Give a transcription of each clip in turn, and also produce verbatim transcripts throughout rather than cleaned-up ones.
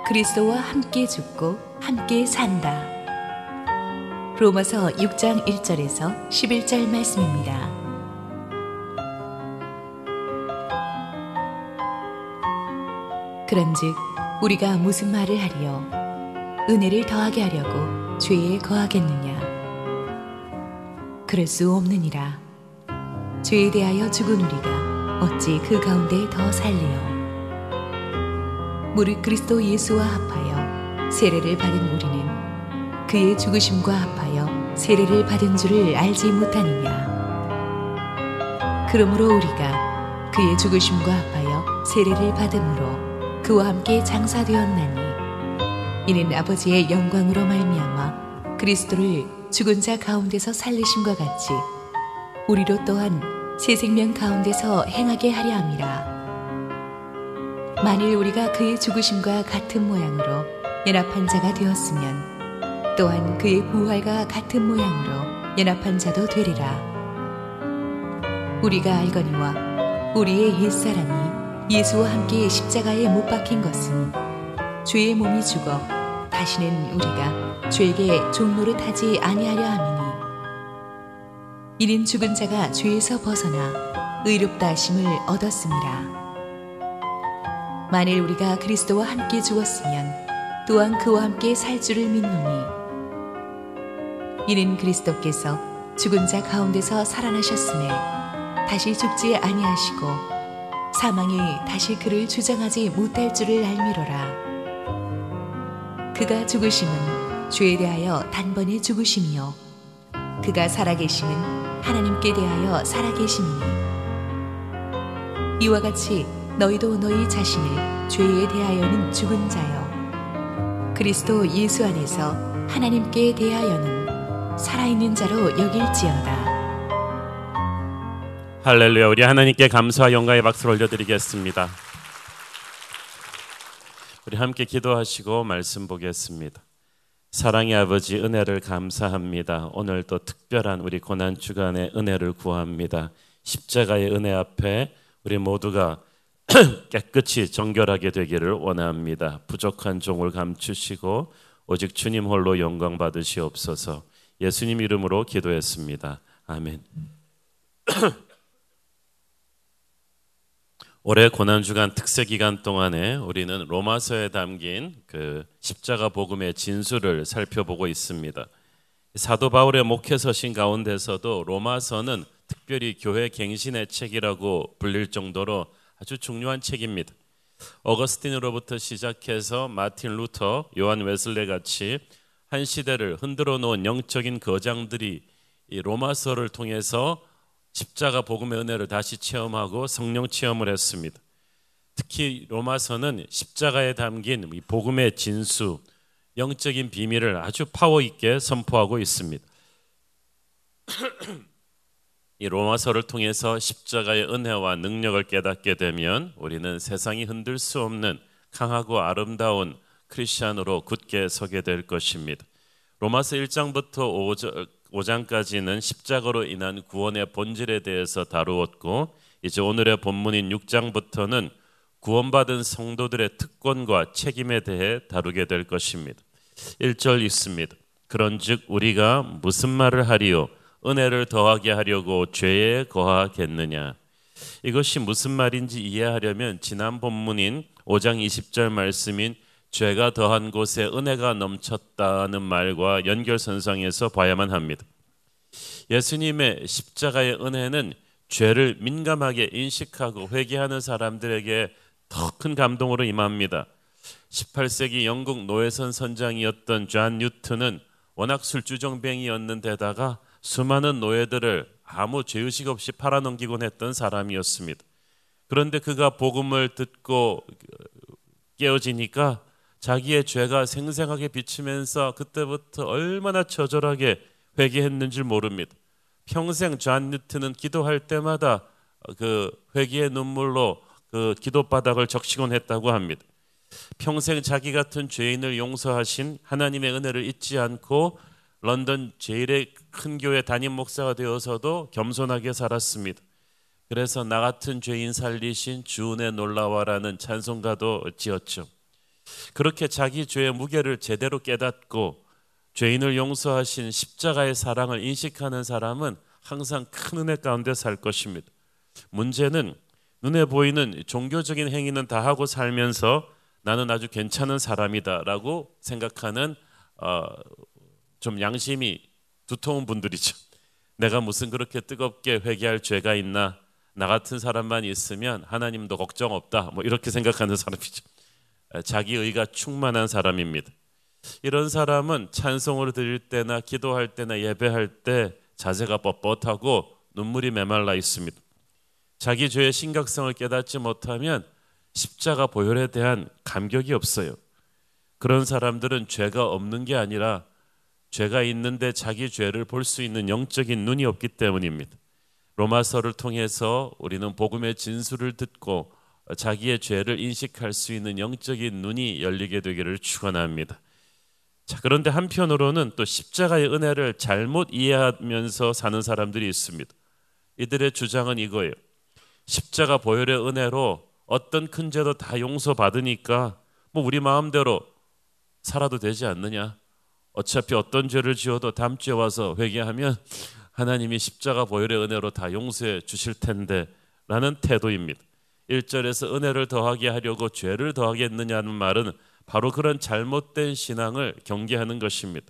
그리스도와 함께 죽고 함께 산다. 로마서 육 장 일 절에서 십일 절 말씀입니다. 그런즉 우리가 무슨 말을 하리요? 은혜를 더하게 하려고 죄에 거하겠느냐? 그럴 수 없느니라. 죄에 대하여 죽은 우리가 어찌 그 가운데 더 살리요? 무릇 그리스도 예수와 합하여 세례를 받은 우리는 그의 죽으심과 합하여 세례를 받은 줄을 알지 못하느냐? 그러므로 우리가 그의 죽으심과 합하여 세례를 받음으로 그와 함께 장사되었나니 이는 아버지의 영광으로 말미암아 그리스도를 죽은 자 가운데서 살리심과 같이 우리로 또한 새 생명 가운데서 행하게 하려 함이라. 만일 우리가 그의 죽으심과 같은 모양으로 연합한 자가 되었으면 또한 그의 부활과 같은 모양으로 연합한 자도 되리라. 우리가 알거니와 우리의 옛사람이 예수와 함께 십자가에 못 박힌 것은 죄의 몸이 죽어 다시는 우리가 죄에게 종노릇하지 아니하려 함이니 이는 죽은 자가 죄에서 벗어나 의롭다 하심을 얻었음이라. 만일 우리가 그리스도와 함께 죽었으면 또한 그와 함께 살 줄을 믿노니 이는 그리스도께서 죽은 자 가운데서 살아나셨음에 다시 죽지 아니하시고 사망이 다시 그를 주장하지 못할 줄을 알미로라. 그가 죽으심은 죄에 대하여 단번에 죽으심이요 그가 살아계심은 하나님께 대하여 살아계심이니 이와 같이 너희도 너희 자신을 죄에 대하여는 죽은 자요 그리스도 예수 안에서 하나님께 대하여는 살아있는 자로 여길지어다. 할렐루야. 우리 하나님께 감사와 영광의 박수를 올려드리겠습니다. 우리 함께 기도하시고 말씀 보겠습니다. 사랑의 아버지, 은혜를 감사합니다. 오늘 또 특별한 우리 고난주간의 은혜를 구합니다. 십자가의 은혜 앞에 우리 모두가 깨끗이 정결하게 되기를 원합니다. 부족한 종을 감추시고 오직 주님 홀로 영광 받으시옵소서. 예수님 이름으로 기도했습니다. 아멘. 올해 고난주간 특세 기간 동안에 우리는 로마서에 담긴 그 십자가 복음의 진수를 살펴보고 있습니다. 사도 바울의 목회서신 가운데서도 로마서는 특별히 교회 갱신의 책이라고 불릴 정도로 아주 중요한 책입니다. 어거스틴으로부터 시작해서 마틴 루터, 요한 웨슬레 같이 한 시대를 흔들어 놓은 영적인 거장들이 이 로마서를 통해서 십자가 복음의 은혜를 다시 체험하고 성령 체험을 했습니다. 특히 로마서는 십자가에 담긴 이 복음의 진수, 영적인 비밀을 아주 파워 있게 선포하고 있습니다. 이 로마서를 통해서 십자가의 은혜와 능력을 깨닫게 되면 우리는 세상이 흔들 수 없는 강하고 아름다운 크리스찬으로 굳게 서게 될 것입니다. 로마서 일 장부터 오 장까지는 십자가로 인한 구원의 본질에 대해서 다루었고 이제 오늘의 본문인 육 장부터는 구원받은 성도들의 특권과 책임에 대해 다루게 될 것입니다. 일 절 있습니다. 그런즉 우리가 무슨 말을 하리요? 은혜를 더하게 하려고 죄에 거하겠느냐? 이것이 무슨 말인지 이해하려면 지난 본문인 오 장 이십 절 말씀인 죄가 더한 곳에 은혜가 넘쳤다는 말과 연결선상에서 봐야만 합니다. 예수님의 십자가의 은혜는 죄를 민감하게 인식하고 회개하는 사람들에게 더 큰 감동으로 임합니다. 십팔 세기 영국 노회선 선장이었던 존 뉴턴은 워낙 술주정뱅이였는데다가 수많은 노예들을 아무 죄의식 없이 팔아넘기곤 했던 사람이었습니다. 그런데 그가 복음을 듣고 깨어지니까 자기의 죄가 생생하게 비치면서 그때부터 얼마나 처절하게 회개했는지 모릅니다. 평생 존 뉴턴은 기도할 때마다 그 회개의 눈물로 그 기도바닥을 적시곤 했다고 합니다. 평생 자기 같은 죄인을 용서하신 하나님의 은혜를 잊지 않고 런던 제일의 큰 교회 담임 목사가 되어서도 겸손하게 살았습니다. 그래서 나 같은 죄인 살리신 주 은혜 놀라워라는 찬송가도 지었죠. 그렇게 자기 죄의 무게를 제대로 깨닫고 죄인을 용서하신 십자가의 사랑을 인식하는 사람은 항상 큰 은혜 가운데 살 것입니다. 문제는 눈에 보이는 종교적인 행위는 다 하고 살면서 나는 아주 괜찮은 사람이다라고 생각하는 어, 좀 양심이 두터운 분들이죠. 내가 무슨 그렇게 뜨겁게 회개할 죄가 있나? 나 같은 사람만 있으면 하나님도 걱정 없다. 뭐 이렇게 생각하는 사람이죠. 자기 의가 충만한 사람입니다. 이런 사람은 찬송을 드릴 때나 기도할 때나 예배할 때 자세가 뻣뻣하고 눈물이 메말라 있습니다. 자기 죄의 심각성을 깨닫지 못하면 십자가 보혈에 대한 감격이 없어요. 그런 사람들은 죄가 없는 게 아니라 죄가 있는데 자기 죄를 볼 수 있는 영적인 눈이 없기 때문입니다. 로마서를 통해서 우리는 복음의 진술을 듣고 자기의 죄를 인식할 수 있는 영적인 눈이 열리게 되기를 축원합니다. 자, 그런데 한편으로는 또 십자가의 은혜를 잘못 이해하면서 사는 사람들이 있습니다. 이들의 주장은 이거예요. 십자가 보혈의 은혜로 어떤 큰 죄도 다 용서받으니까 뭐 우리 마음대로 살아도 되지 않느냐. 어차피 어떤 죄를 지어도 다음 주에 와서 회개하면 하나님이 십자가 보혈의 은혜로 다 용서해 주실 텐데 라는 태도입니다. 일 절에서 은혜를 더하게 하려고 죄를 더하겠느냐는 말은 바로 그런 잘못된 신앙을 경계하는 것입니다.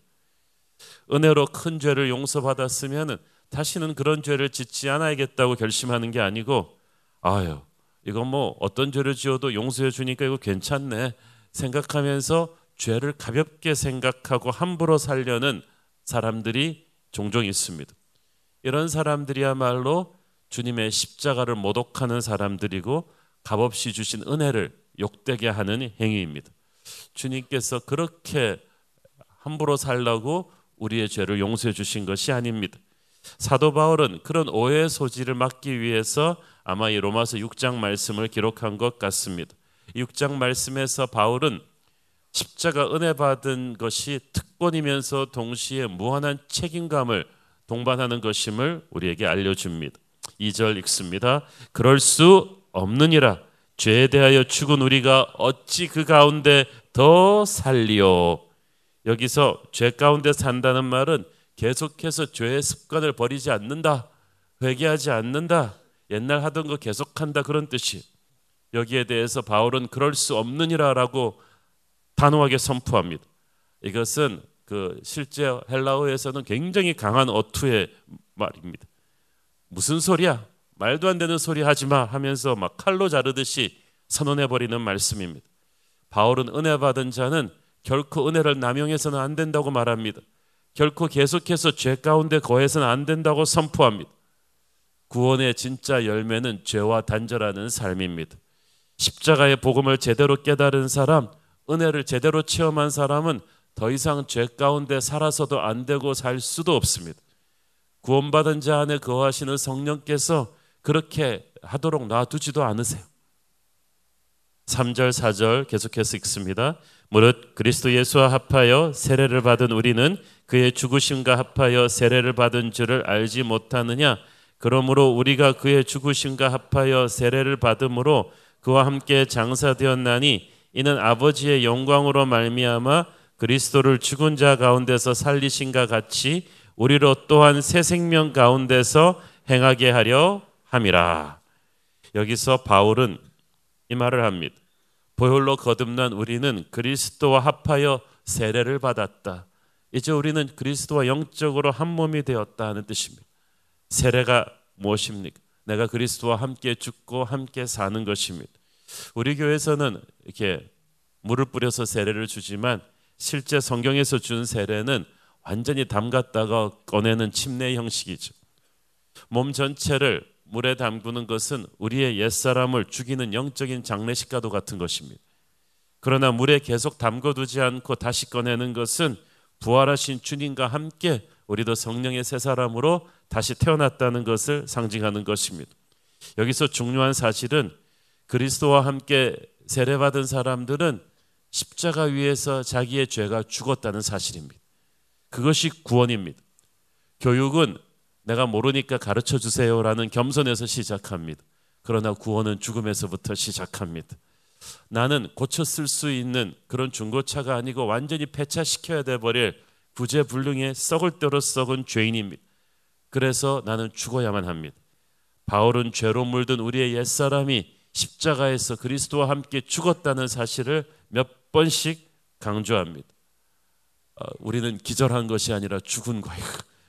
은혜로 큰 죄를 용서받았으면 다시는 그런 죄를 짓지 않아야겠다고 결심하는 게 아니고 아유 이건 뭐 어떤 죄를 지어도 용서해 주니까 이거 괜찮네 생각하면서 죄를 가볍게 생각하고 함부로 살려는 사람들이 종종 있습니다. 이런 사람들이야말로 주님의 십자가를 모독하는 사람들이고 값없이 주신 은혜를 욕되게 하는 행위입니다. 주님께서 그렇게 함부로 살라고 우리의 죄를 용서해 주신 것이 아닙니다. 사도 바울은 그런 오해의 소지를 막기 위해서 아마 이 로마서 육 장 말씀을 기록한 것 같습니다. 육 장 말씀에서 바울은 십자가 은혜 받은 것이 특권이면서 동시에 무한한 책임감을 동반하는 것임을 우리에게 알려줍니다. 이 절 읽습니다. 그럴 수 없느니라. 죄에 대하여 죽은 우리가 어찌 그 가운데 더 살리요. 여기서 죄 가운데 산다는 말은 계속해서 죄의 습관을 버리지 않는다. 회개하지 않는다. 옛날 하던 거 계속한다 그런 뜻이. 여기에 대해서 바울은 그럴 수 없느니라라고 단호하게 선포합니다. 이것은 그 실제 헬라어에서는 굉장히 강한 어투의 말입니다. 무슨 소리야? 말도 안 되는 소리 하지 마 하면서 막 칼로 자르듯이 선언해버리는 말씀입니다. 바울은 은혜 받은 자는 결코 은혜를 남용해서는 안 된다고 말합니다. 결코 계속해서 죄 가운데 거해서는 안 된다고 선포합니다. 구원의 진짜 열매는 죄와 단절하는 삶입니다. 십자가의 복음을 제대로 깨달은 사람, 은혜를 제대로 체험한 사람은 더 이상 죄 가운데 살아서도 안 되고 살 수도 없습니다. 구원받은 자 안에 거하시는 성령께서 그렇게 하도록 놔두지도 않으세요. 삼 절 사 절 계속해서 읽습니다. 무릇 그리스도 예수와 합하여 세례를 받은 우리는 그의 죽으심과 합하여 세례를 받은 줄을 알지 못하느냐. 그러므로 우리가 그의 죽으심과 합하여 세례를 받음으로 그와 함께 장사되었나니 이는 아버지의 영광으로 말미암아 그리스도를 죽은 자 가운데서 살리신과 같이 우리로 또한 새 생명 가운데서 행하게 하려 함이라. 여기서 바울은 이 말을 합니다. 보혈로 거듭난 우리는 그리스도와 합하여 세례를 받았다. 이제 우리는 그리스도와 영적으로 한 몸이 되었다 하는 뜻입니다. 세례가 무엇입니까? 내가 그리스도와 함께 죽고 함께 사는 것입니다. 우리 교회에서는 이렇게 물을 뿌려서 세례를 주지만 실제 성경에서 준 세례는 완전히 담갔다가 꺼내는 침례 형식이죠. 몸 전체를 물에 담그는 것은 우리의 옛사람을 죽이는 영적인 장례식과도 같은 것입니다. 그러나 물에 계속 담궈두지 않고 다시 꺼내는 것은 부활하신 주님과 함께 우리도 성령의 새 사람으로 다시 태어났다는 것을 상징하는 것입니다. 여기서 중요한 사실은 그리스도와 함께 세례받은 사람들은 십자가 위에서 자기의 죄가 죽었다는 사실입니다. 그것이 구원입니다. 교육은 내가 모르니까 가르쳐 주세요라는 겸손에서 시작합니다. 그러나 구원은 죽음에서부터 시작합니다. 나는 고쳐 쓸 수 있는 그런 중고차가 아니고 완전히 폐차시켜야 돼버릴 구제불능의 썩을 대로 썩은 죄인입니다. 그래서 나는 죽어야만 합니다. 바울은 죄로 물든 우리의 옛사람이 십자가에서 그리스도와 함께 죽었다는 사실을 몇 번씩 강조합니다. 어, 우리는 기절한 것이 아니라 죽은 거예요.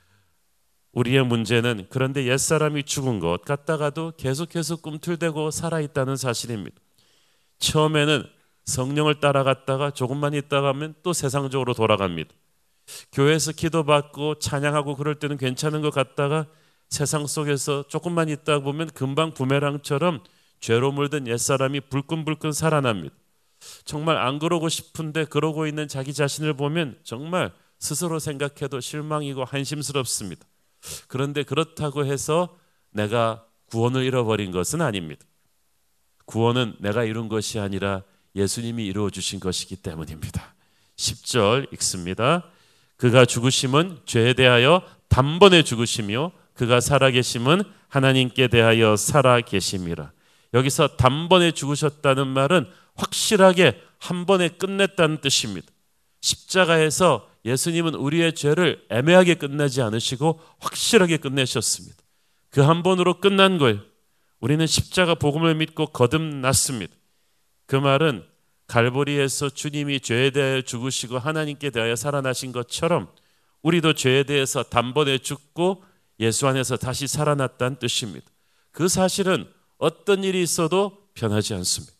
우리의 문제는 그런데 옛사람이 죽은 것 같다가도 계속해서 꿈틀대고 살아있다는 사실입니다. 처음에는 성령을 따라갔다가 조금만 있다가 하면 또 세상적으로 돌아갑니다. 교회에서 기도받고 찬양하고 그럴 때는 괜찮은 것 같다가 세상 속에서 조금만 있다 보면 금방 부메랑처럼 죄로 물든 옛사람이 불끈불끈 살아납니다. 정말 안 그러고 싶은데 그러고 있는 자기 자신을 보면 정말 스스로 생각해도 실망이고 한심스럽습니다. 그런데 그렇다고 해서 내가 구원을 잃어버린 것은 아닙니다. 구원은 내가 이룬 것이 아니라 예수님이 이루어 주신 것이기 때문입니다. 십 절 읽습니다. 그가 죽으심은 죄에 대하여 단번에 죽으시며 그가 살아계심은 하나님께 대하여 살아계심이라. 여기서 단번에 죽으셨다는 말은 확실하게 한 번에 끝냈다는 뜻입니다. 십자가에서 예수님은 우리의 죄를 애매하게 끝내지 않으시고 확실하게 끝내셨습니다. 그 한 번으로 끝난 거예요. 우리는 십자가 복음을 믿고 거듭났습니다. 그 말은 갈보리에서 주님이 죄에 대하여 죽으시고 하나님께 대하여 살아나신 것처럼 우리도 죄에 대해서 단번에 죽고 예수 안에서 다시 살아났다는 뜻입니다. 그 사실은 어떤 일이 있어도 변하지 않습니다.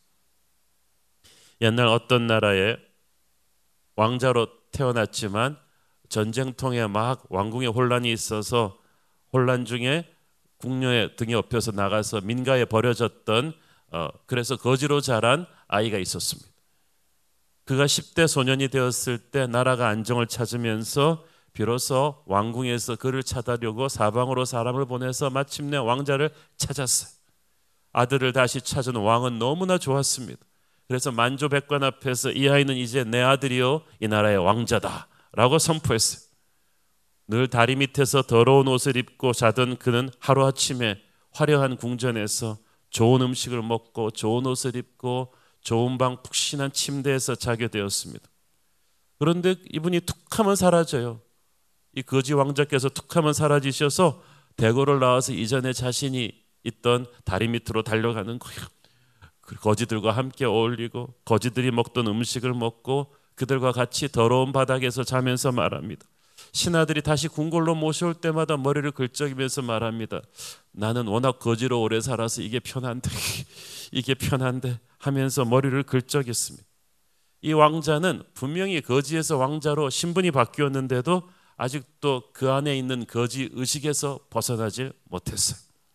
옛날 어떤 나라에 왕자로 태어났지만 전쟁통에 막 왕궁에 혼란이 있어서 혼란 중에 궁녀의 등에 업혀서 나가서 민가에 버려졌던 어, 그래서 거지로 자란 아이가 있었습니다. 그가 십 대 소년이 되었을 때 나라가 안정을 찾으면서 비로소 왕궁에서 그를 찾으려고 사방으로 사람을 보내서 마침내 왕자를 찾았어요. 아들을 다시 찾은 왕은 너무나 좋았습니다. 그래서 만조백관 앞에서 이 아이는 이제 내 아들이요 이 나라의 왕자다 라고 선포했어요. 늘 다리 밑에서 더러운 옷을 입고 자던 그는 하루아침에 화려한 궁전에서 좋은 음식을 먹고 좋은 옷을 입고 좋은 방 푹신한 침대에서 자게 되었습니다. 그런데 이분이 툭하면 사라져요. 이 거지 왕자께서 툭하면 사라지셔서 대궐을 나와서 이전에 자신이 있던 다리 밑으로 달려가는 거예요. 거지들과 함께 어울리고 거지들이 먹던 음식을 먹고 그들과 같이 더러운 바닥에서 자면서 말합니다. 신하들이 다시 궁궐로 모셔올 때마다 머리를 긁적이면서 말합니다. 나는 워낙 거지로 오래 살아서 이게 편한데 이게 편한데 하면서 머리를 긁적였습니다. 이 왕자는 분명히 거지에서 왕자로 신분이 바뀌었는데도 아직도 그 안에 있는 거지 의식에서 벗어나지 못했어요.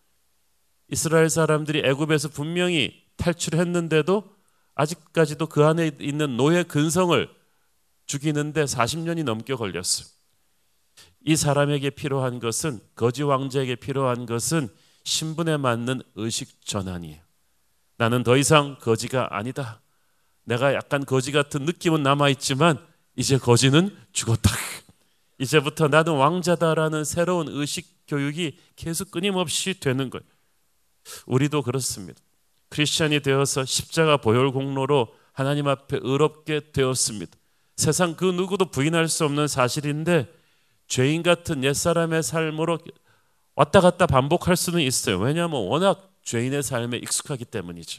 이스라엘 사람들이 애굽에서 분명히 탈출했는데도 아직까지도 그 안에 있는 노예 근성을 죽이는데 사십 년이 넘게 걸렸어요. 이 사람에게 필요한 것은 거지 왕자에게 필요한 것은 신분에 맞는 의식 전환이에요. 나는 더 이상 거지가 아니다. 내가 약간 거지 같은 느낌은 남아있지만 이제 거지는 죽었다. 이제부터 나는 왕자다라는 새로운 의식 교육이 계속 끊임없이 되는 거예요. 우리도 그렇습니다. 크리스찬이 되어서 십자가 보혈 공로로 하나님 앞에 의롭게 되었습니다. 세상 그 누구도 부인할 수 없는 사실인데 죄인 같은 옛사람의 삶으로 왔다 갔다 반복할 수는 있어요. 왜냐하면 워낙 죄인의 삶에 익숙하기 때문이죠.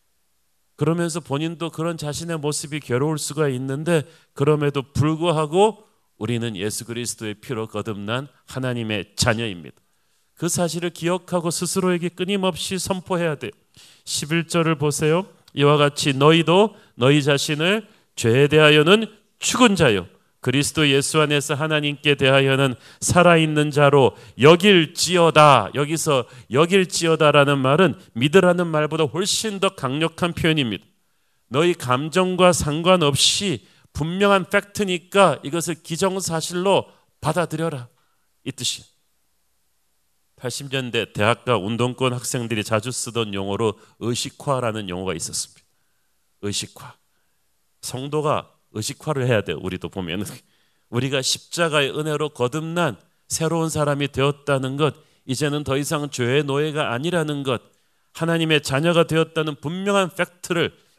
그러면서 본인도 그런 자신의 모습이 괴로울 수가 있는데 그럼에도 불구하고 우리는 예수 그리스도의 피로 거듭난 하나님의 자녀입니다. 그 사실을 기억하고 스스로에게 끊임없이 선포해야 돼요. 십일 절을 보세요. 이와 같이 너희도 너희 자신을 죄에 대하여는 죽은 자요 그리스도 예수 안에서 하나님께 대하여는 살아있는 자로 여길지어다. 여기서 여길지어다라는 말은 믿으라는 말보다 훨씬 더 강력한 표현입니다. 너희 감정과 상관없이 분명한 팩트니까 이것을 기정사실로 받아들여라. 이 뜻이에요. 팔십 년대 대학가 운동권 학생들이 자주 쓰던 용어로 의식화라는 용어가 있었습니다. 의식화. 성도가 의식화를 해야 돼요. 우리도 보면 우리가 십자가의 은혜로 거듭난 새로운 사람이 되었다는 것, 이제는 더 이상 죄의 노예가 아니라는 것, 하나님의 자녀가 되었다는 분명한 팩트를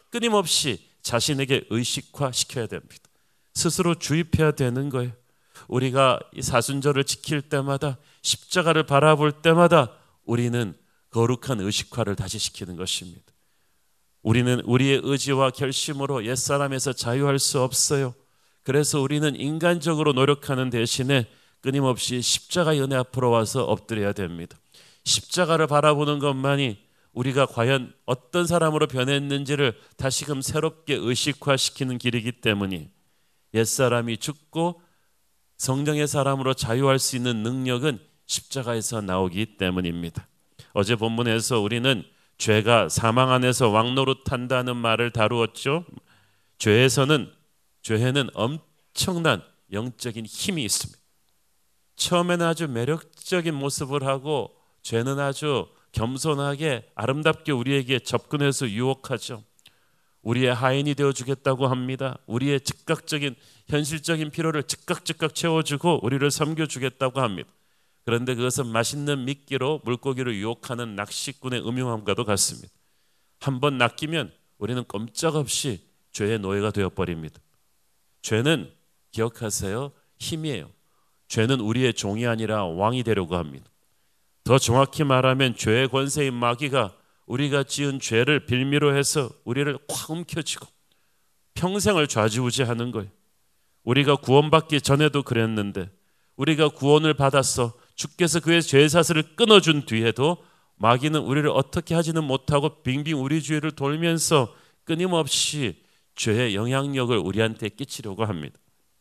끊임없이 자신에게 의식화시켜야 됩니다. 스스로 주입해야 되는 거예요. 우리가 이 사순절을 지킬 때마다, 십자가를 바라볼 때마다 우리는 거룩한 의식화를 다시 시키는 것입니다. 우리는 우리의 의지와 결심으로 옛사람에서 자유할 수 없어요. 그래서 우리는 인간적으로 노력하는 대신에 끊임없이 십자가의 은혜 앞으로 와서 엎드려야 됩니다. 십자가를 바라보는 것만이 우리가 과연 어떤 사람으로 변했는지를 다시금 새롭게 의식화시키는 길이기 때문에 옛사람이 죽고 성령의 사람으로 자유할 수 있는 능력은 십자가에서 나오기 때문입니다. 어제 본문에서 우리는 죄가 사망 안에서 왕노릇한다는 말을 다루었죠. 죄에서는 죄에는 엄청난 영적인 힘이 있습니다. 처음에는 아주 매력적인 모습을 하고 죄는 아주 겸손하게 아름답게 우리에게 접근해서 유혹하죠. 우리의 하인이 되어주겠다고 합니다. 우리의 즉각적인 현실적인 필요를 즉각 즉각 채워주고 우리를 섬겨주겠다고 합니다. 그런데 그것은 맛있는 미끼로 물고기를 유혹하는 낚시꾼의 음흉함과도 같습니다. 한번 낚이면 우리는 꼼짝없이 죄의 노예가 되어버립니다. 죄는 기억하세요, 힘이에요. 죄는 우리의 종이 아니라 왕이 되려고 합니다. 더 정확히 말하면 죄의 권세인 마귀가 우리가 지은 죄를 빌미로 해서 우리를 확 움켜쥐고 평생을 좌지우지하는 거예요. 우리가 구원받기 전에도 그랬는데 우리가 구원을 받았어 주께서 그의 죄사슬을 끊어준 뒤에도 마귀는 우리를 어떻게 하지는 못하고 빙빙 우리 주위를 돌면서 끊임없이 죄의 영향력을 우리한테 끼치려고 합니다.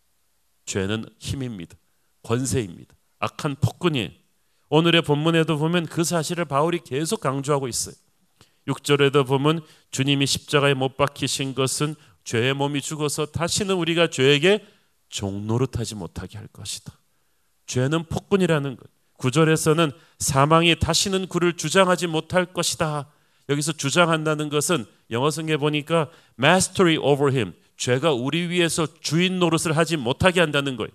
죄는 힘입니다. 권세입니다. 악한 폭군이에요. 오늘의 본문에도 보면 그 사실을 바울이 계속 강조하고 있어요. 육 절에도 보면 주님이 십자가에 못 박히신 것은 죄의 몸이 죽어서 다시는 우리가 죄에게 종노릇하지 못하게 할 것이다. 죄는 폭군이라는 것. 구 절에서는 사망이 다시는 그를 주장하지 못할 것이다. 여기서 주장한다는 것은 영어 성경에 보니까 mastery over him, 죄가 우리 위에서 주인 노릇을 하지 못하게 한다는 거예요.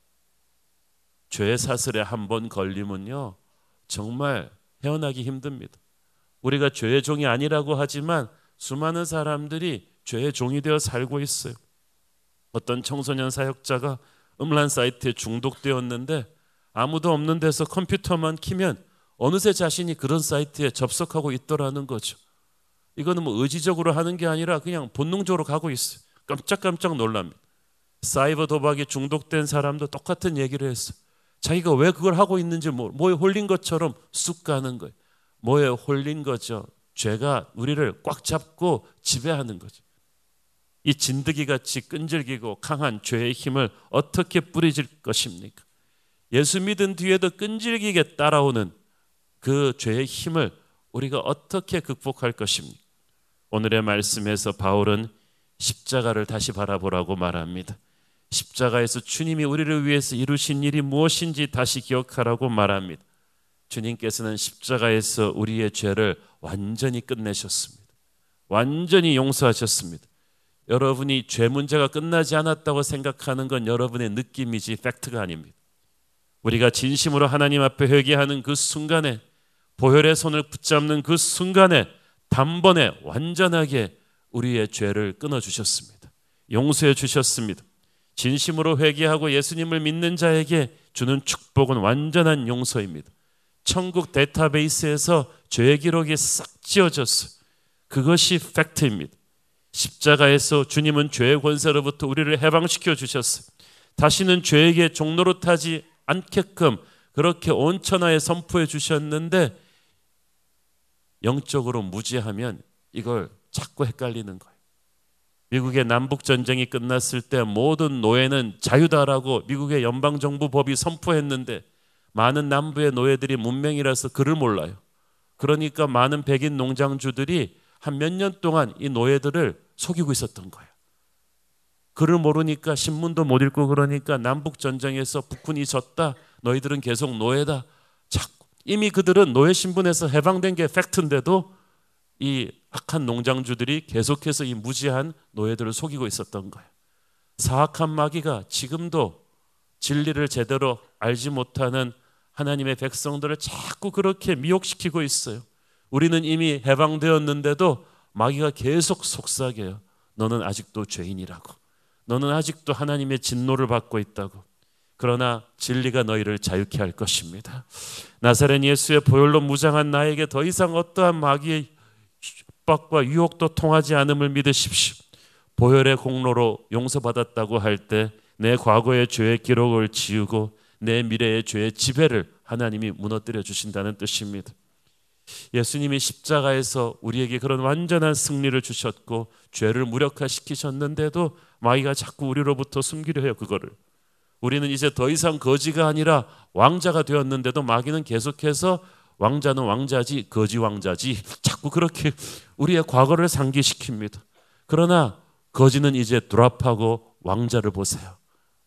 죄의 사슬에 한 번 걸리면요 정말 헤어나기 힘듭니다. 우리가 죄의 종이 아니라고 하지만 수많은 사람들이 죄의 종이 되어 살고 있어요. 어떤 청소년 사역자가 음란 사이트에 중독되었는데 아무도 없는 데서 컴퓨터만 키면 어느새 자신이 그런 사이트에 접속하고 있더라는 거죠. 이거는 뭐 의지적으로 하는 게 아니라 그냥 본능적으로 가고 있어요. 깜짝깜짝 놀랍니다. 사이버 도박에 중독된 사람도 똑같은 얘기를 했어요. 자기가 왜 그걸 하고 있는지 뭐에 홀린 것처럼 쑥 가는 거예요. 뭐에 홀린 거죠. 죄가 우리를 꽉 잡고 지배하는 거죠. 이 진드기같이 끈질기고 강한 죄의 힘을 어떻게 뿌리질 것입니까? 예수 믿은 뒤에도 끈질기게 따라오는 그 죄의 힘을 우리가 어떻게 극복할 것입니까? 오늘의 말씀에서 바울은 십자가를 다시 바라보라고 말합니다. 십자가에서 주님이 우리를 위해서 이루신 일이 무엇인지 다시 기억하라고 말합니다. 주님께서는 십자가에서 우리의 죄를 완전히 끝내셨습니다. 완전히 용서하셨습니다. 여러분이 죄 문제가 끝나지 않았다고 생각하는 건 여러분의 느낌이지 팩트가 아닙니다. 우리가 진심으로 하나님 앞에 회개하는 그 순간에, 보혈의 손을 붙잡는 그 순간에 단번에 완전하게 우리의 죄를 끊어주셨습니다. 용서해 주셨습니다. 진심으로 회개하고 예수님을 믿는 자에게 주는 축복은 완전한 용서입니다. 천국 데이터베이스에서 죄의 기록이 싹 지워졌어요. 그것이 팩트입니다. 십자가에서 주님은 죄의 권세로부터 우리를 해방시켜 주셨어요. 다시는 죄에게 종노릇하지 않게끔 그렇게 온천하에 선포해 주셨는데 영적으로 무지하면 이걸 자꾸 헷갈리는 거예요. 미국의 남북전쟁이 끝났을 때 모든 노예는 자유다라고 미국의 연방정부법이 선포했는데 많은 남부의 노예들이 문맹이라서 글을 몰라요. 그러니까 많은 백인 농장주들이 한 몇 년 동안 이 노예들을 속이고 있었던 거예요. 글을 모르니까 신문도 못 읽고 그러니까 남북전쟁에서 북군이 졌다. 너희들은 계속 노예다. 자꾸 이미 그들은 노예 신분에서 해방된 게 팩트인데도 이 악한 농장주들이 계속해서 이 무지한 노예들을 속이고 있었던 거예요. 사악한 마귀가 지금도 진리를 제대로 알지 못하는 하나님의 백성들을 자꾸 그렇게 미혹시키고 있어요. 우리는 이미 해방되었는데도 마귀가 계속 속삭여요. 너는 아직도 죄인이라고. 너는 아직도 하나님의 진노를 받고 있다고. 그러나 진리가 너희를 자유케 할 것입니다. 나사렛 예수의 보혈로 무장한 나에게 더 이상 어떠한 마귀의 협박과 유혹도 통하지 않음을 믿으십시오. 보혈의 공로로 용서받았다고 할 때 내 과거의 죄의 기록을 지우고 내 미래의 죄의 지배를 하나님이 무너뜨려 주신다는 뜻입니다. 예수님이 십자가에서 우리에게 그런 완전한 승리를 주셨고 죄를 무력화시키셨는데도 마귀가 자꾸 우리로부터 숨기려 해요. 그거를 우리는 이제 더 이상 거지가 아니라 왕자가 되었는데도 마귀는 계속해서 왕자는 왕자지 거지 왕자지 자꾸 그렇게 우리의 과거를 상기시킵니다. 그러나 거지는 이제 드랍하고 왕자를 보세요.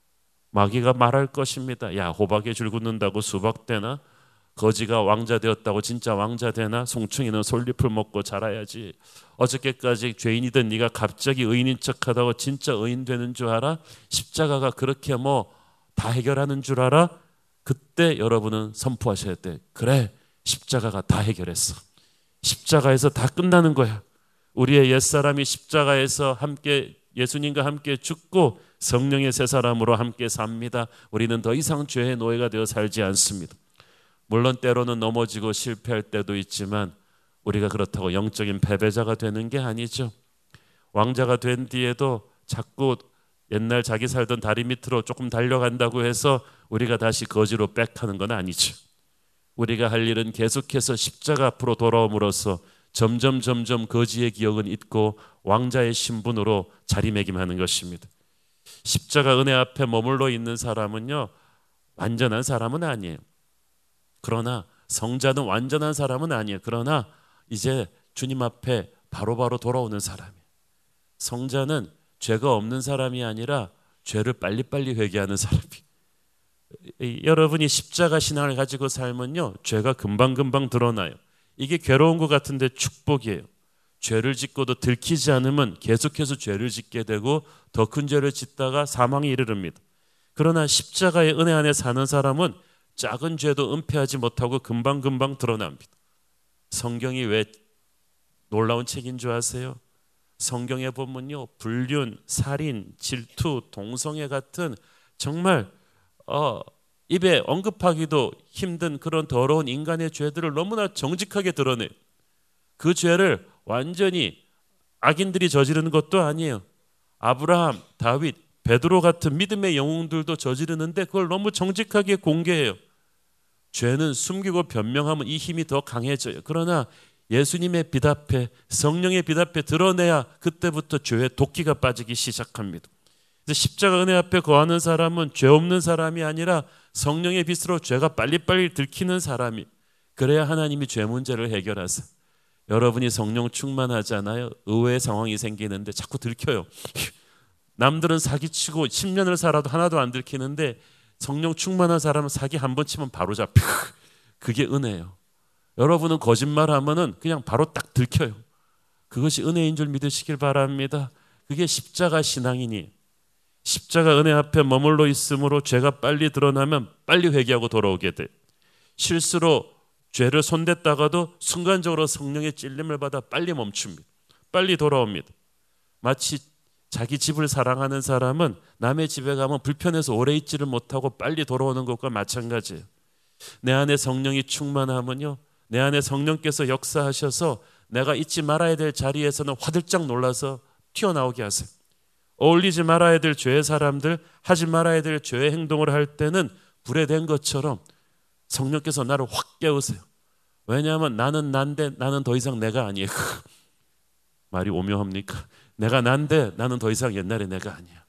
마귀가 말할 것입니다. 야, 호박에 줄 긋는다고 수박 되나? 거지가 왕자 되었다고 진짜 왕자 되나? 송충이는 솔잎을 먹고 자라야지. 어저께까지 죄인이던 네가 갑자기 의인인 척하다가 진짜 의인 되는 줄 알아? 십자가가 그렇게 뭐 다 해결하는 줄 알아? 그때 여러분은 선포하셔야 돼. 그래, 십자가가 다 해결했어. 십자가에서 다 끝나는 거야. 우리의 옛사람이 십자가에서 함께 예수님과 함께 죽고 성령의 새 사람으로 함께 삽니다. 우리는 더 이상 죄의 노예가 되어 살지 않습니다. 물론 때로는 넘어지고 실패할 때도 있지만 우리가 그렇다고 영적인 패배자가 되는 게 아니죠. 왕자가 된 뒤에도 자꾸 옛날 자기 살던 다리 밑으로 조금 달려간다고 해서 우리가 다시 거지로 백하는 건 아니죠. 우리가 할 일은 계속해서 십자가 앞으로 돌아옴으로써 점점 점점 거지의 기억은 잊고 왕자의 신분으로 자리매김하는 것입니다. 십자가 은혜 앞에 머물러 있는 사람은요, 완전한 사람은 아니에요. 그러나 성자는 완전한 사람은 아니에요. 그러나 이제 주님 앞에 바로바로 돌아오는 사람이에요. 성자는 죄가 없는 사람이 아니라 죄를 빨리빨리 회개하는 사람이에요. 여러분이 십자가 신앙을 가지고 살면요, 죄가 금방금방 드러나요. 이게 괴로운 것 같은데 축복이에요. 죄를 짓고도 들키지 않으면 계속해서 죄를 짓게 되고 더 큰 죄를 짓다가 사망에 이르릅니다. 그러나 십자가의 은혜 안에 사는 사람은 작은 죄도 은폐하지 못하고 금방금방 드러납니다. 성경이 왜 놀라운 책인 줄 아세요? 성경에 보면요, 불륜, 살인, 질투, 동성애 같은 정말 어, 입에 언급하기도 힘든 그런 더러운 인간의 죄들을 너무나 정직하게 드러내요. 그 죄를 완전히 악인들이 저지르는 것도 아니에요. 아브라함, 다윗, 베드로 같은 믿음의 영웅들도 저지르는데 그걸 너무 정직하게 공개해요. 죄는 숨기고 변명하면 이 힘이 더 강해져요. 그러나 예수님의 빛 앞에, 성령의 빛 앞에 드러내야 그때부터 죄의 도끼가 빠지기 시작합니다. 십자가 은혜 앞에 거하는 사람은 죄 없는 사람이 아니라 성령의 빛으로 죄가 빨리빨리 들키는 사람이, 그래야 하나님이 죄 문제를 해결하세요. 여러분이 성령 충만하잖아요. 의외의 상황이 생기는데 자꾸 들켜요. 남들은 사기치고 십 년을 살아도 하나도 안 들키는데 성령 충만한 사람은 사기 한 번 치면 바로 잡혀. 그게 은혜예요. 여러분은 거짓말하면은 그냥 바로 딱 들켜요. 그것이 은혜인 줄 믿으시길 바랍니다. 그게 십자가 신앙이니, 십자가 은혜 앞에 머물러 있으므로 죄가 빨리 드러나면 빨리 회개하고 돌아오게 돼. 실수로 죄를 손댔다가도 순간적으로 성령의 찔림을 받아 빨리 멈춥니다. 빨리 돌아옵니다. 마치 자기 집을 사랑하는 사람은 남의 집에 가면 불편해서 오래 있지를 못하고 빨리 돌아오는 것과 마찬가지예요. 내 안에 성령이 충만하면요, 내 안에 성령께서 역사하셔서 내가 잊지 말아야 될 자리에서는 화들짝 놀라서 튀어나오게 하세요. 어울리지 말아야 될 죄의 사람들, 하지 말아야 될 죄의 행동을 할 때는 불에 댄 것처럼 성령께서 나를 확 깨우세요. 왜냐하면 나는 난데 나는 더 이상 내가 아니에요. 말이 오묘합니까? 내가 난데 나는 더 이상 옛날의 내가 아니야.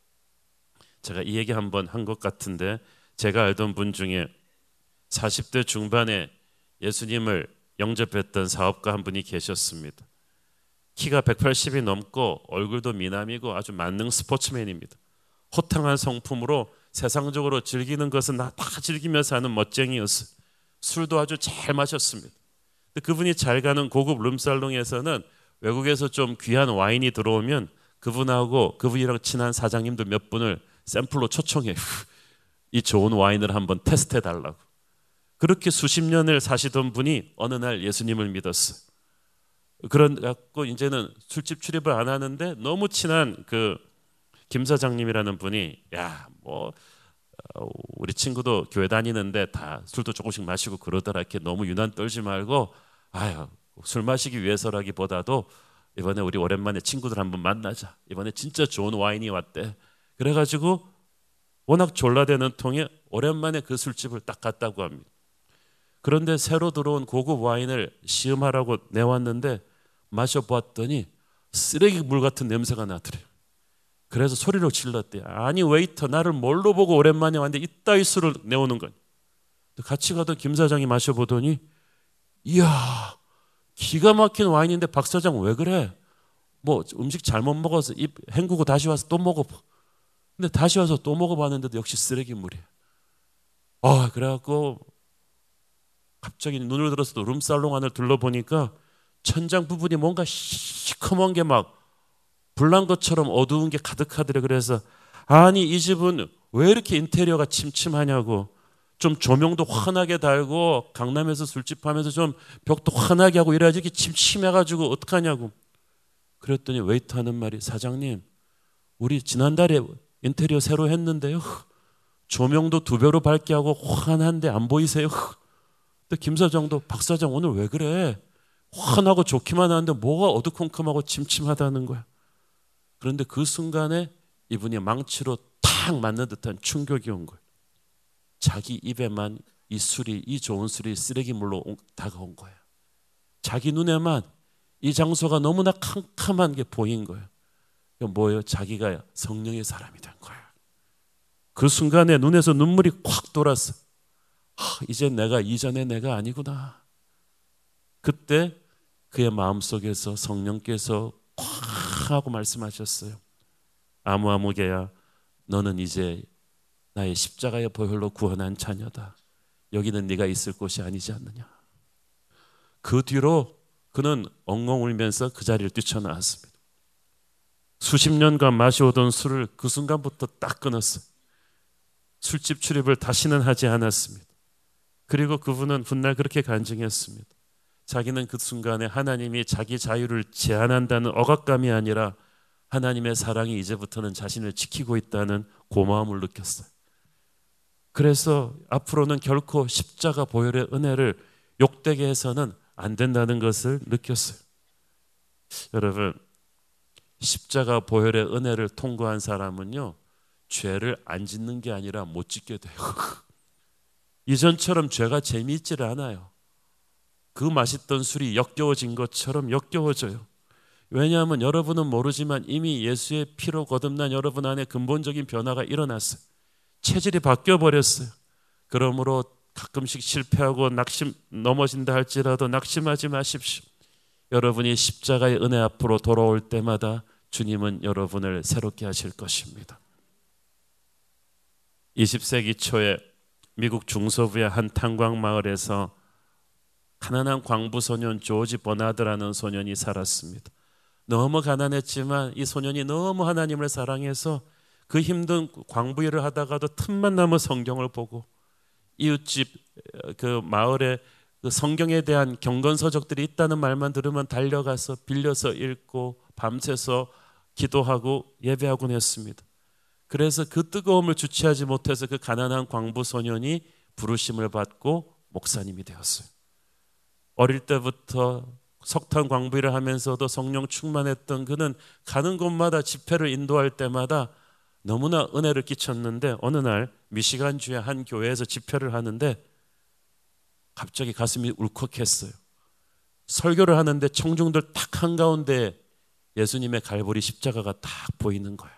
제가 이 얘기 한번 한 것 같은데, 제가 알던 분 중에 사십 대 중반에 예수님을 영접했던 사업가 한 분이 계셨습니다. 키가 백팔십이 넘고 얼굴도 미남이고 아주 만능 스포츠맨입니다. 호탕한 성품으로 세상적으로 즐기는 것은 다 즐기며 사는 멋쟁이였어요. 술도 아주 잘 마셨습니다. 근데 그분이 잘 가는 고급 룸살롱에서는 외국에서 좀 귀한 와인이 들어오면 그분하고 그분이랑 친한 사장님들 몇 분을 샘플로 초청해요. 이 좋은 와인을 한번 테스트해달라고. 그렇게 수십 년을 사시던 분이 어느 날 예수님을 믿었어요. 그런 갖고 이제는 술집 출입을 안 하는데 너무 친한 그 김 사장님이라는 분이 야, 뭐 우리 친구도 교회 다니는데 다 술도 조금씩 마시고 그러더라. 이렇게 너무 유난 떨지 말고 아유, 술 마시기 위해서라기보다도 이번에 우리 오랜만에 친구들 한번 만나자. 이번에 진짜 좋은 와인이 왔대. 그래가지고 워낙 졸라대는 통에 오랜만에 그 술집을 딱 갔다고 합니다. 그런데 새로 들어온 고급 와인을 시음하라고 내왔는데 마셔보았더니 쓰레기 물 같은 냄새가 나더래요. 그래서 소리를 질렀대요. 아니 웨이터, 나를 뭘로 보고 오랜만에 왔는데 이따위 술을 내오는 거니. 같이 가던 김 사장이 마셔보더니 이야, 기가 막힌 와인인데 박 사장 왜 그래? 뭐 음식 잘못 먹어서 입 헹구고 다시 와서 또 먹어봐. 근데 다시 와서 또 먹어봤는데도 역시 쓰레기 물이야. 아, 그래갖고 갑자기 눈을 들어서 룸살롱 안을 둘러보니까 천장 부분이 뭔가 시커먼 게 막 불난 것처럼 어두운 게 가득하더래. 그래서 아니 이 집은 왜 이렇게 인테리어가 침침하냐고, 좀 조명도 환하게 달고 강남에서 술집 하면서 좀 벽도 환하게 하고 이래야지 이렇게 침침해가지고 어떡하냐고. 그랬더니 웨이터 하는 말이 사장님, 우리 지난달에 인테리어 새로 했는데요, 조명도 두 배로 밝게 하고 환한데 안 보이세요? 근데 김 사장도 박 사장 오늘 왜 그래? 환하고 좋기만 하는데 뭐가 어두컴컴하고 침침하다는 거야. 그런데 그 순간에 이분이 망치로 탁 맞는 듯한 충격이 온 거예요. 자기 입에만 이 술이, 이 좋은 술이 쓰레기물로 다가온 거예요. 자기 눈에만 이 장소가 너무나 캄캄한 게 보인 거예요. 뭐예요? 자기가 성령의 사람이 된 거예요. 그 순간에 눈에서 눈물이 콱 돌았어. 아, 이제 내가 이전의 내가 아니구나. 그때 그의 마음속에서 성령께서 콱 하고 말씀하셨어요. 아무아무개야, 너는 이제 나의 십자가의 보혈로 구원한 자녀다. 여기는 네가 있을 곳이 아니지 않느냐. 그 뒤로 그는 엉엉 울면서 그 자리를 뛰쳐나왔습니다. 수십 년간 마셔오던 술을 그 순간부터 딱 끊었어요. 술집 출입을 다시는 하지 않았습니다. 그리고 그분은 훗날 그렇게 간증했습니다. 자기는 그 순간에 하나님이 자기 자유를 제한한다는 억압감이 아니라 하나님의 사랑이 이제부터는 자신을 지키고 있다는 고마움을 느꼈어요. 그래서 앞으로는 결코 십자가 보혈의 은혜를 욕되게 해서는 안 된다는 것을 느꼈어요. 여러분, 십자가 보혈의 은혜를 통과한 사람은요, 죄를 안 짓는 게 아니라 못 짓게 돼요. 이전처럼 죄가 재미있지를 않아요. 그 맛있던 술이 역겨워진 것처럼 역겨워져요. 왜냐하면 여러분은 모르지만 이미 예수의 피로 거듭난 여러분 안에 근본적인 변화가 일어났어요. 체질이 바뀌어버렸어요. 그러므로 가끔씩 실패하고 낙심 넘어진다 할지라도 낙심하지 마십시오. 여러분이 십자가의 은혜 앞으로 돌아올 때마다 주님은 여러분을 새롭게 하실 것입니다. 이십 세기 초에 미국 중서부의 한 탄광 마을에서 가난한 광부 소년 조지 버나드라는 소년이 살았습니다. 너무 가난했지만 이 소년이 너무 하나님을 사랑해서 그 힘든 광부 일을 하다가도 틈만 나면 성경을 보고 이웃집 그 마을에 그 성경에 대한 경건서적들이 있다는 말만 들으면 달려가서 빌려서 읽고 밤새서 기도하고 예배하곤 했습니다. 그래서 그 뜨거움을 주체하지 못해서 그 가난한 광부 소년이 부르심을 받고 목사님이 되었어요. 어릴 때부터 석탄 광부일을 하면서도 성령 충만했던 그는 가는 곳마다 집회를 인도할 때마다 너무나 은혜를 끼쳤는데 어느 날 미시간주의 한 교회에서 집회를 하는데 갑자기 가슴이 울컥했어요. 설교를 하는데 청중들 딱 한가운데 예수님의 갈보리 십자가가 딱 보이는 거예요.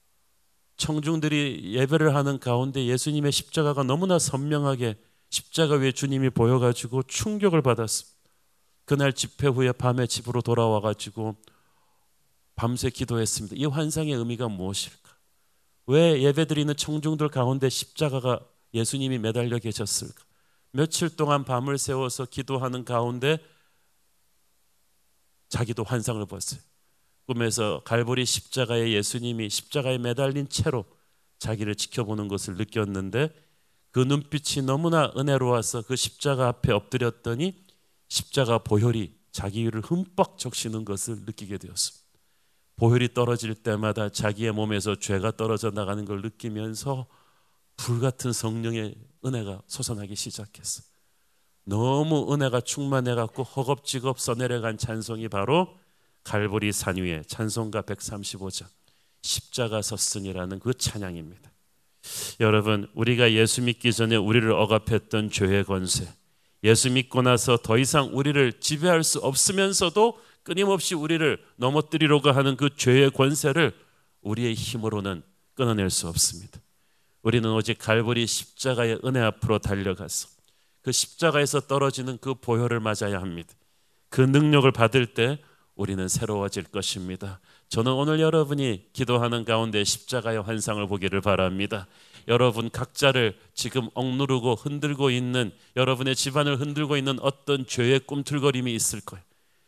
청중들이 예배를 하는 가운데 예수님의 십자가가 너무나 선명하게 십자가 위에 주님이 보여가지고 충격을 받았습니다. 그날 집회 후에 밤에 집으로 돌아와가지고 밤새 기도했습니다. 이 환상의 의미가 무엇일까? 왜 예배드리는 청중들 가운데 십자가가 예수님이 매달려 계셨을까? 며칠 동안 밤을 새워서 기도하는 가운데 자기도 환상을 봤어요. 꿈에서 갈보리 십자가에 예수님이 십자가에 매달린 채로 자기를 지켜보는 것을 느꼈는데 그 눈빛이 너무나 은혜로워서 그 십자가 앞에 엎드렸더니 십자가 보혈이 자기 위를 흠뻑 적시는 것을 느끼게 되었습니다. 보혈이 떨어질 때마다 자기의 몸에서 죄가 떨어져 나가는 걸 느끼면서 불같은 성령의 은혜가 솟아나기 시작했어. 너무 은혜가 충만해갖고 허겁지겁 써내려간 찬송이 바로 갈보리 산 위에 찬송가 백삼십오 장 십자가 섰으니라는 그 찬양입니다. 여러분, 우리가 예수 믿기 전에 우리를 억압했던 죄의 권세, 예수 믿고 나서 더 이상 우리를 지배할 수 없으면서도 끊임없이 우리를 넘어뜨리려고 하는 그 죄의 권세를 우리의 힘으로는 끊어낼 수 없습니다. 우리는 오직 갈보리 십자가의 은혜 앞으로 달려가서 그 십자가에서 떨어지는 그 보혈을 맞아야 합니다. 그 능력을 받을 때 우리는 새로워질 것입니다. 저는 오늘 여러분이 기도하는 가운데 십자가의 환상을 보기를 바랍니다. 여러분 각자를 지금 억누르고 흔들고 있는, 여러분의 집안을 흔들고 있는 어떤 죄의 꿈틀거림이 있을 거예요.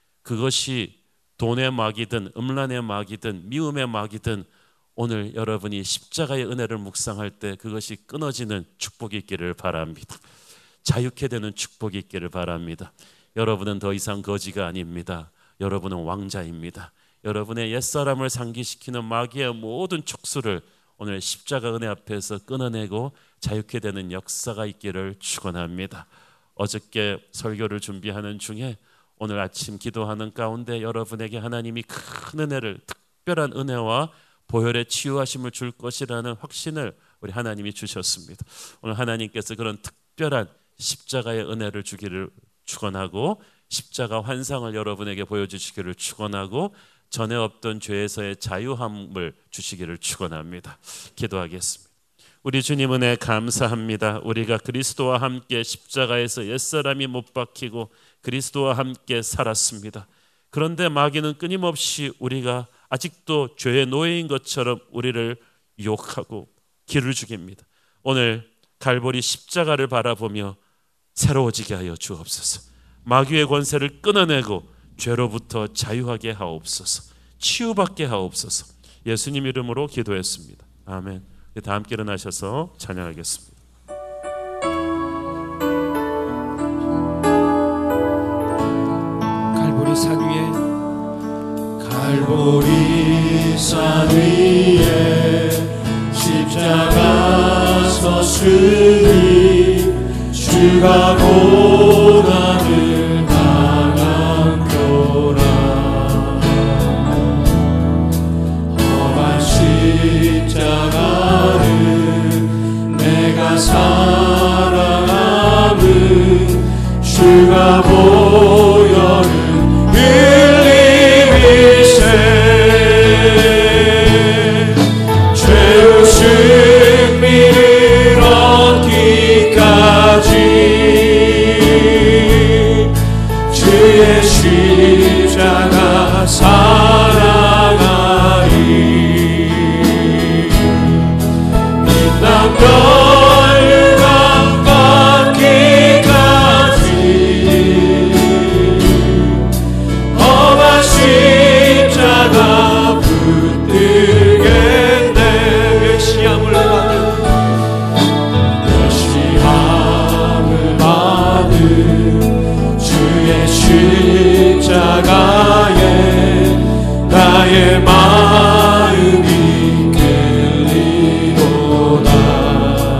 그것이 돈의 마귀든 음란의 마귀든 미움의 마귀든 오늘 여러분이 십자가의 은혜를 묵상할 때 그것이 끊어지는 축복이 있기를 바랍니다. 자유케 되는 축복이 있기를 바랍니다. 여러분은 더 이상 거지가 아닙니다. 여러분은 왕자입니다. 여러분의 옛사람을 상기시키는 마귀의 모든 촉수를 오늘 십자가 은혜 앞에서 끊어내고 자유케 되는 역사가 있기를 축원합니다. 어저께 설교를 준비하는 중에 오늘 아침 기도하는 가운데 여러분에게 하나님이 큰 은혜를, 특별한 은혜와 보혈의 치유하심을 줄 것이라는 확신을 우리 하나님이 주셨습니다. 오늘 하나님께서 그런 특별한 십자가의 은혜를 주기를 축원하고 십자가 환상을 여러분에게 보여주시기를 축원하고 전에 없던 죄에서의 자유함을 주시기를 축원합니다. 기도하겠습니다. 우리 주님 은혜 감사합니다. 우리가 그리스도와 함께 십자가에서 옛사람이 못 박히고 그리스도와 함께 살았습니다. 그런데 마귀는 끊임없이 우리가 아직도 죄의 노예인 것처럼 우리를 유혹하고 길을 죽입니다. 오늘 갈보리 십자가를 바라보며 새로워지게 하여 주옵소서. 마귀의 권세를 끊어내고 죄로부터 자유하게 하옵소서. 치유받게 하옵소서. 예수님 이름으로 기도했습니다. 아멘. 다 함께 일어나셔서 찬양하겠습니다. 갈보리 산 위에 갈보리 산 위에 십자가 섰으니 주가 고난을 당한도라. 험한 십자가를 내가 사랑함은 주가 보혈을 흘림일세. 죄의 승리를 얻기까지 주의 십자가 사랑하리. 이 땅 멸류관 받기까지 험한 십자가 붙들겠네. 멸시함을 받은 멸시함을 받은 주의 십자가에 나의 마음이 끌리도다.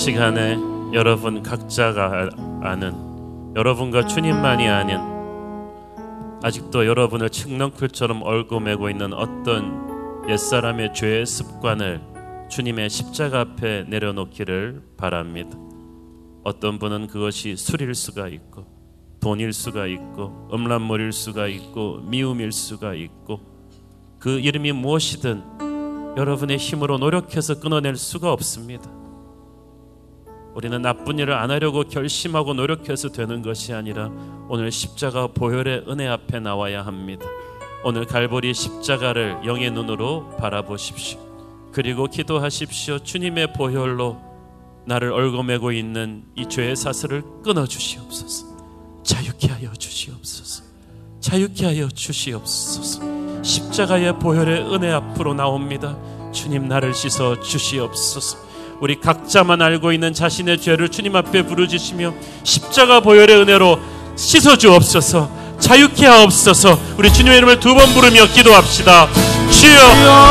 시간에 여러분 각자가 아는, 여러분과 주님만이 아는, 아직도 여러분을 측렁풀처럼 얽어매고 있는 어떤 옛사람의 죄의 습관을 주님의 십자가 앞에 내려놓기를 바랍니다. 어떤 분은 그것이 술일 수가 있고, 돈일 수가 있고, 음란물일 수가 있고, 미움일 수가 있고, 그 이름이 무엇이든 여러분의 힘으로 노력해서 끊어낼 수가 없습니다. 우리는 나쁜 일을 안 하려고 결심하고 노력해서 되는 것이 아니라 오늘 십자가 보혈의 은혜 앞에 나와야 합니다. 오늘 갈보리 십자가를 영의 눈으로 바라보십시오. 그리고 기도하십시오. 주님의 보혈로 나를 얽어매고 있는 이 죄의 사슬을 끊어주시옵소서. 자유케 하여 주시옵소서. 자유케 하여 주시옵소서. 십자가의 보혈의 은혜 앞으로 나옵니다. 주님, 나를 씻어 주시옵소서. 우리 각자만 알고 있는 자신의 죄를 주님 앞에 부르짖으며 십자가 보혈의 은혜로 씻어 주옵소서. 자유케 하옵소서. 우리 주님의 이름을 두 번 부르며 기도합시다. 주여,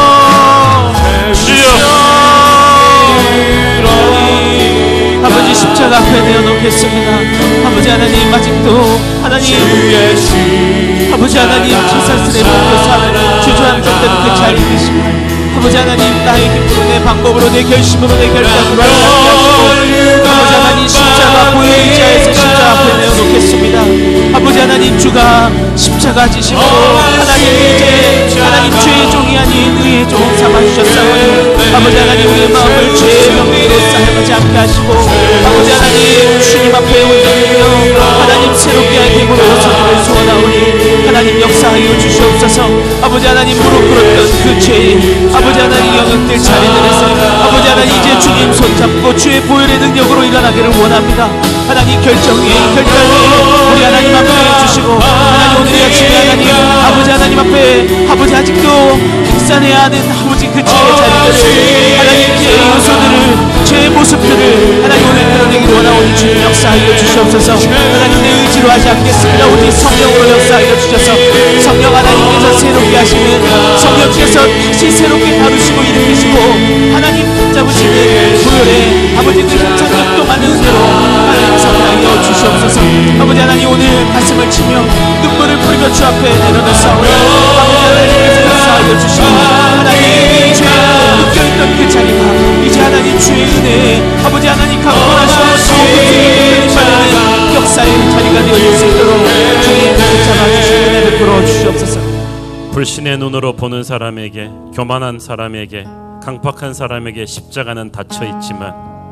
주여. 아버지, 십자가 앞에 내어놓겠습니다. 아버지 하나님, 아직도 하나님, 아버지 하나님, 기사스레 목표 주저한 것들은 그 자리에 계십니다. 아버지 하나님, 나의 힘으로, 내 방법으로, 내 결심으로, 내 결단으로 하지 않게 하시고, 아버지 하나님, 십자가 보혈의 자에서 십자가 앞에 내어놓겠습니다. 아버지 하나님, 주가 십자가 지심으로 하나님 이제 하나님 죄의 종이 아닌 의의 종 삼아주셨사오니 아버지 하나님, 우리의 마음을 죄의 명예로 쌓여가지 않게 하시고, 아버지 하나님, 주님 앞에 온전히요 하나님 새롭게 할 힘으로 서기를 소원하오니 하나님 역사하여 주시옵소서. 아버지 하나님, 무릎 꿇었던 그 죄, 아버지 하나님 영역들 자리들에서 아버지 하나님 이제 주님 손잡고 주의 보혈의 능력으로 일어나기를 원합니다. 하나님 결정이 결단이 우리 하나님 앞에 주시고, 하나님 오늘 아침에 하나님 아버지 하나님 앞에 아버지 아직도 익산해야 하는 아버지 그 죄의 자리들을 하나님 죄의 요소들을 죄의 모습들을 하나님 오늘 드러내기를 원하오니 주님 역사하여 주시옵소서. 하나님 내 의지로 하지 않겠습니다. 오직 성령으로 역사하여 주셔서 성령 하나님께서 새롭게 하시는, 성령께서 다시 새롭게 다루시고 일으키시고 하나님 붙잡으시는 보혈의 아버지 그 힘찬 역동하는 은혜로 하나님 성령하여 주시옵소서. 아버지 하나님, 오늘 가슴을 치며 눈물을 뿌리며 주 앞에 내려놓사오니 아버지 하나님께서 역사하여 주시고 하나님 죄에 묶여있던 그 자리가 이제 하나님 주의 은혜에 아버지 하나님 강건하시고 주의 받는 역사의 자리가 되어질 수 있도록 주님 붙잡아주시고 은혜 베풀어 주시옵소서. 불신의 눈으로 보는 사람에게, 교만한 사람에게, 강팍한 사람에게 십자가는 닫혀 있지만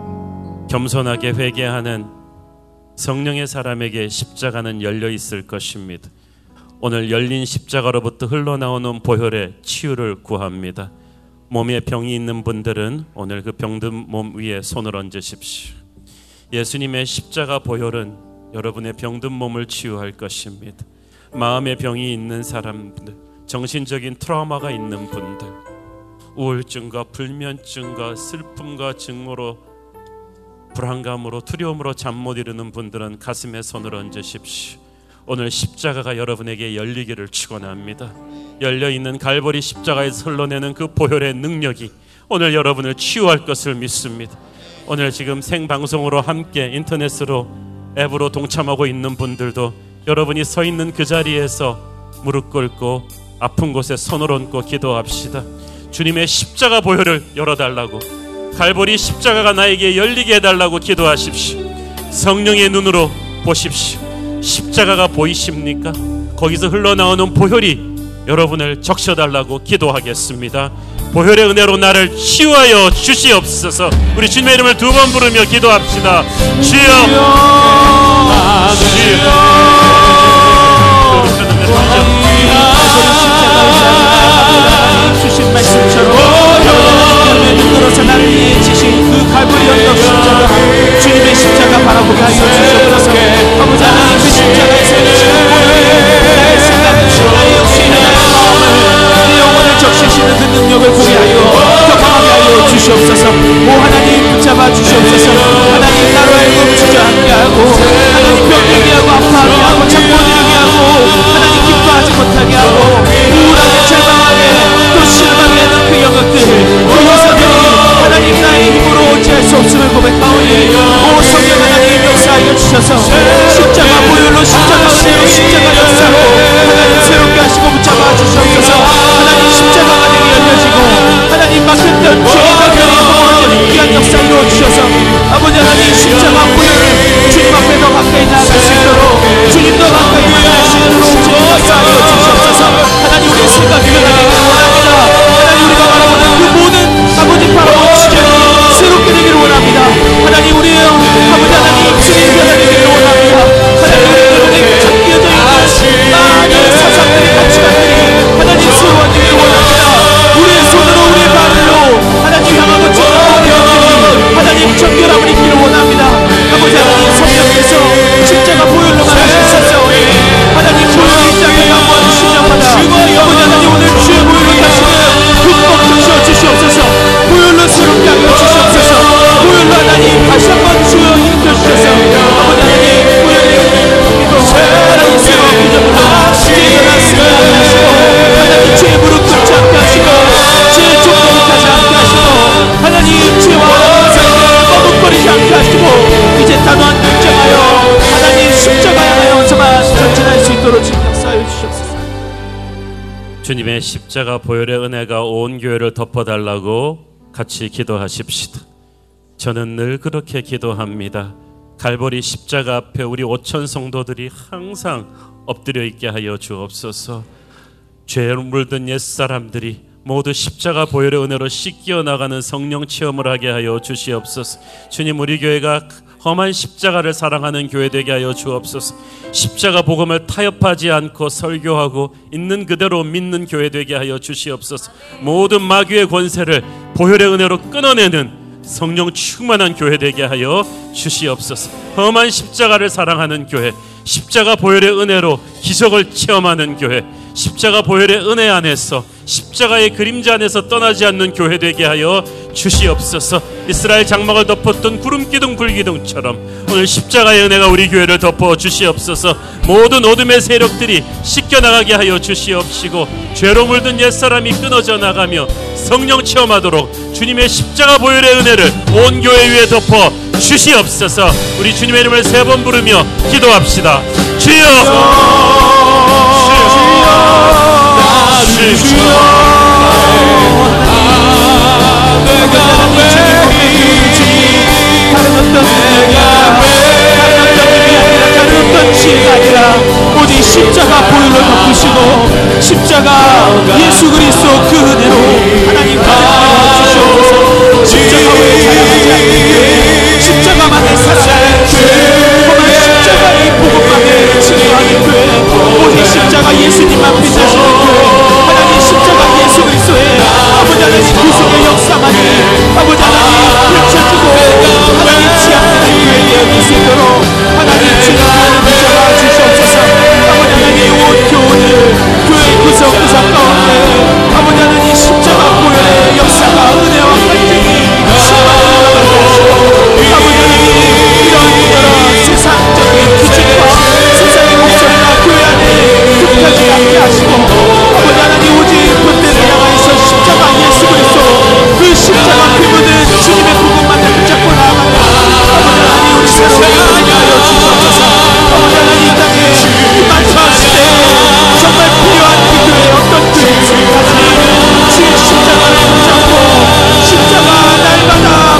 겸손하게 회개하는 성령의 사람에게 십자가는 열려 있을 것입니다. 오늘 열린 십자가로부터 흘러나오는 보혈의 치유를 구합니다. 몸에 병이 있는 분들은 오늘 그 병든 몸 위에 손을 얹으십시오. 예수님의 십자가 보혈은 여러분의 병든 몸을 치유할 것입니다. 마음의 병이 있는 사람들, 정신적인 트라우마가 있는 분들, 우울증과 불면증과 슬픔과 증오로, 불안감으로, 두려움으로 잠 못 이루는 분들은 가슴에 손을 얹으십시오. 오늘 십자가가 여러분에게 열리기를 축원합니다. 열려있는 갈보리 십자가에서 흘러내는 그 보혈의 능력이 오늘 여러분을 치유할 것을 믿습니다. 오늘 지금 생방송으로 함께 인터넷으로 앱으로 동참하고 있는 분들도 여러분이 서 있는 그 자리에서 무릎 꿇고 아픈 곳에 손을 얹고 기도합시다. 주님의 십자가 보혈을 열어달라고, 갈보리 십자가가 나에게 열리게 해달라고 기도하십시오. 성령의 눈으로 보십시오. 십자가가 보이십니까? 거기서 흘러나오는 보혈이 여러분을 적셔달라고 기도하겠습니다. 보혈의 은혜로 나를 치유하여 주시옵소서. 우리 주님의 이름을 두 번 부르며 기도합시다. 주여, 주여. 주신 말씀처럼 눈으로서 나를 위해 지신 그 갈보리 언덕 십자가, 주님의 십자가 바라보게 하여 주시옵소서. 아버지 하나님, 그 십자가에서 나의 생각, 나의 욕심, 나의 마음을, 내 영혼을 적시시는 그 능력을 보게 하여 경험하게 하여 주시옵소서. 오 하나님, 붙잡아 주시옵소서. 하나님, 나로 하여금 주저앉게 하고 하나님 병들게 하고 아파하게 하고 잠 못 이루게 하고 하나님 기뻐하지 못하게 하고 우울하게 절망하게 또 실망하게 하는 그 영역들, 그 요소들이 하나님 나의 힘으로 어찌할 수 없음을 고백하오니 십자가 보혈의 은혜가 온 교회를 덮어달라고 같이 기도하십시다. 저는 늘 그렇게 기도합니다. 갈보리 십자가 앞에 우리 오천 성도들이 항상 엎드려 있게 하여 주옵소서. 죄 물든 옛사람들이 모두 십자가 보혈의 은혜로 씻겨 나가는 성령 체험을 하게 하여 주시옵소서. 주님, 우리 교회가 험한 십자가를 사랑하는 교회 되게 하여 주옵소서. 십자가 복음을 타협하지 않고 설교하고 있는 그대로 믿는 교회 되게 하여 주시옵소서. 모든 마귀의 권세를 보혈의 은혜로 끊어내는 성령 충만한 교회 되게 하여 주시옵소서. 험한 십자가를 사랑하는 교회, 십자가 보혈의 은혜로 기적을 체험하는 교회, 십자가 보혈의 은혜 안에서 십자가의 그림자 안에서 떠나지 않는 교회 되게 하여 주시옵소서. 이스라엘 장막을 덮었던 구름기둥 불기둥처럼 오늘 십자가의 은혜가 우리 교회를 덮어 주시옵소서. 모든 어둠의 세력들이 씻겨나가게 하여 주시옵시고 죄로 물든 옛사람이 끊어져 나가며 성령 체험하도록 주님의 십자가 보혈의 은혜를 온 교회 위에 덮어 주시옵소서. 우리 주님의 이름을 세 번 부르며 기도합시다. 주여, 주여, 주여. 내가 왜 다른 어떤 내가 왜 다른 어떤 지혜가 아니라 오직 십자가 보혈로 덮으시고 십자가 예수 그리스도 그 은혜로 하나님 받아 주시옵소서. 십자가 외에 자랑하지 않는 십자가만을 사랑하는 교회, 정말 십자가의 복음만을 증거하는 교회, 오직 십자가 예수님만 빛나시는 교회, 하나님 십자가 예수 그리스도의 아버지 하나님 구속의 역사만이 아버지 하나님 펼쳐지고 하나님 지향되는 교회에 이룰 수 있도록 하나님 주님을 붙잡아 주시옵소서. 아버지 하나님 온 교회를 교회 구석구석 가운데 아버지 하나님 십자가 보혈의 역사가 은혜와 간증이 충만하게 하시고 아버지 하나님 이런 이런 세상적인 기준과 세상의 목소리가 교회 안에 굽혀지지 않게 하시고 아버지 하나님 오직 본때를 향하여서 십자가 예수 그리스도 그 십자가 피 묻은 주님의 복음만을 붙잡고 나아가는 아버지 하나님 우리 새로운 은혜 하여 주시옵소서. 아버지 하나님 이 땅에 만사하실 때 정말 필요한 그 교회의 어떤 교회인지 주의 십자가를 붙잡고 십자가 날마다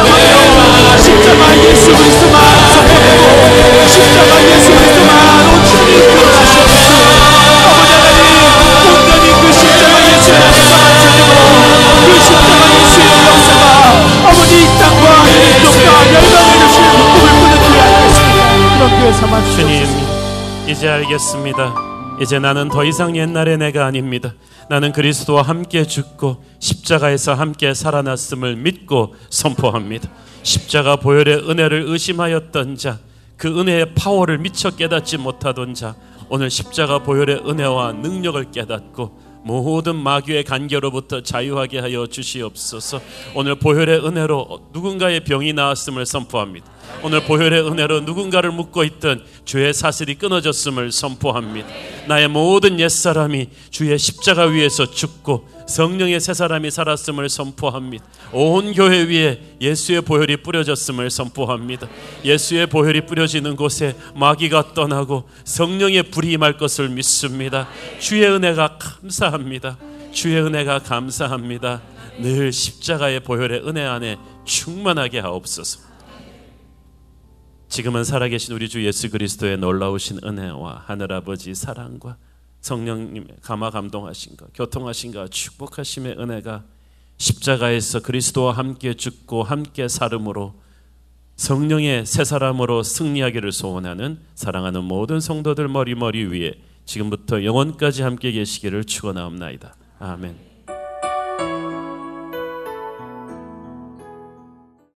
묵상하며 십자가 예수 그리스도만 선포하고 십자가 예수 그리스도만 온전히 드러나시옵소서. 아버지 하나님 온전히 그 십자가 예수의 역사만 전하고 그 십자가 예수의 역사가 아버지 이 땅과 이 땅과 열방에 주시는 꿈을 꾸는 교회 아니겠습니까? 그런 교회 삼아주시옵소서. 주님, 이제 알겠습니다. 이제 나는 더 이상 옛날의 내가 아닙니다. 나는 그리스도와 함께 죽고 십자가에서 함께 살아났음을 믿고 선포합니다. 십자가 보혈의 은혜를 의심하였던 자, 그 은혜의 파워를 미처 깨닫지 못하던 자, 오늘 십자가 보혈의 은혜와 능력을 깨닫고 모든 마귀의 간계로부터 자유하게 하여 주시옵소서. 오늘 보혈의 은혜로 누군가의 병이 나았음을 선포합니다. 오늘 보혈의 은혜로 누군가를 묶고 있던 죄의 사슬이 끊어졌음을 선포합니다. 나의 모든 옛사람이 주의 십자가 위에서 죽고 성령의 새 사람이 살았음을 선포합니다. 온 교회 위에 예수의 보혈이 뿌려졌음을 선포합니다. 예수의 보혈이 뿌려지는 곳에 마귀가 떠나고 성령의 불이 임할 것을 믿습니다. 주의 은혜가 감사합니다. 주의 은혜가 감사합니다. 늘 십자가의 보혈의 은혜 안에 충만하게 하옵소서. 지금은 살아계신 우리 주 예수 그리스도의 놀라우신 은혜와 하늘아버지 사랑과 성령님의 감화 감동하신가 교통하신가 축복하심의 은혜가 십자가에서 그리스도와 함께 죽고 함께 살음으로 성령의 새 사람으로 승리하기를 소원하는 사랑하는 모든 성도들 머리머리 위에 지금부터 영원까지 함께 계시기를 축원하옵나이다. 아멘.